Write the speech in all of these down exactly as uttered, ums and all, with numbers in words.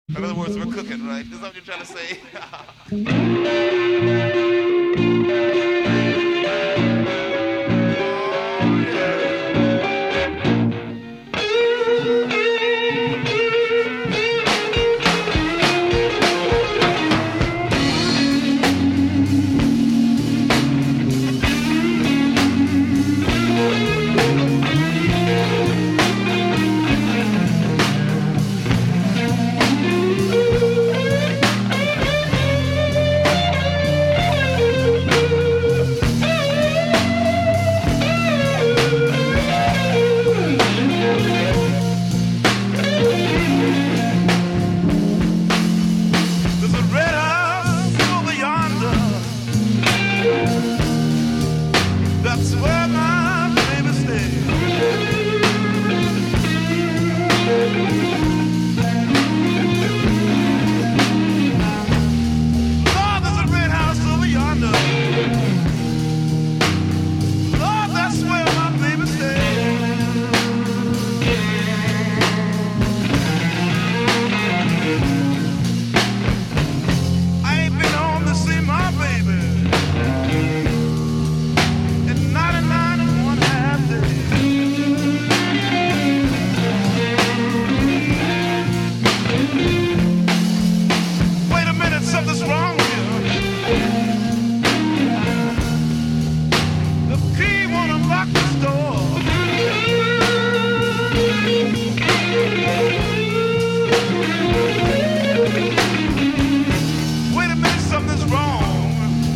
In other words, we're cooking, right? Is that what you're trying to say? There's a red house over yonder. That's where my baby stays. Lord, there's a red house over yonder. Lord, that's where my baby stays. I ain't been home to see my baby in ninety-nine and one half days. Wait a minute, something's wrong here. The key won't unlock this door. Wait a minute, something's wrong.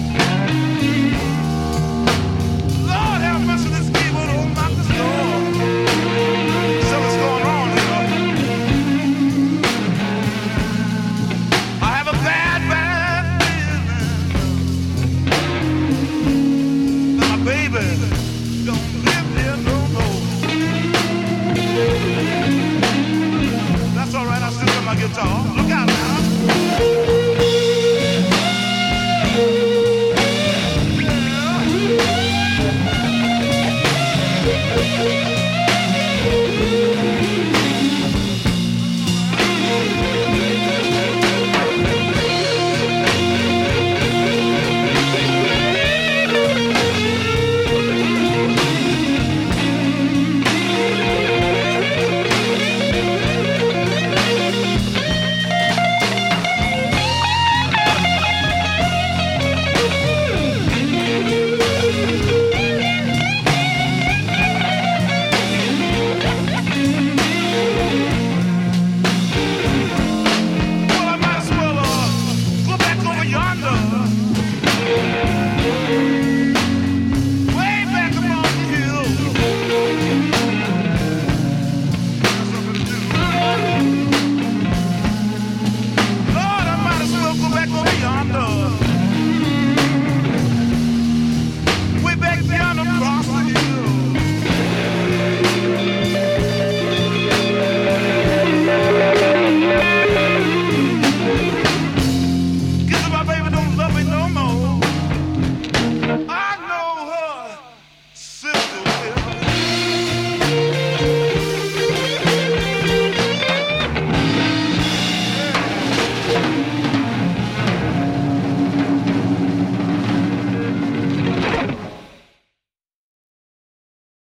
Lord have mercy, this key won't unlock this door. Something's going on here. I have a bad, bad feeling that my baby don't live here no more. That's all right, I still got my guitar. Look out now.